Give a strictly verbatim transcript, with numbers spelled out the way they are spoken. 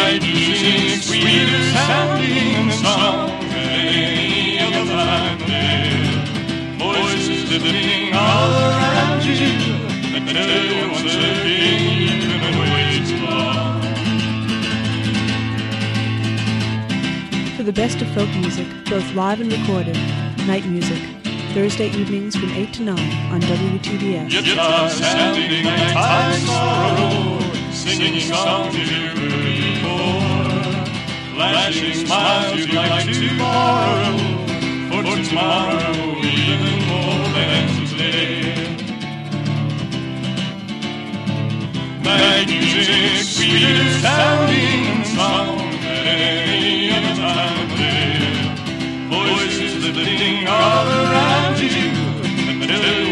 My music, sweeter sounding than songs that any other time there. Voices lifting all around you, that tell you once again you've been away too long. For the best of folk music, both live and recorded, Night Music, Thursday evenings from eight to nine on W T B S. Guitar sounding nighttime sorrow, singing songs you've heard before, flashing smiles you'd like to borrow, for tomorrow even more than today. Night music, sweeter sounding songs than any other time of day. Voices lifting all around you, and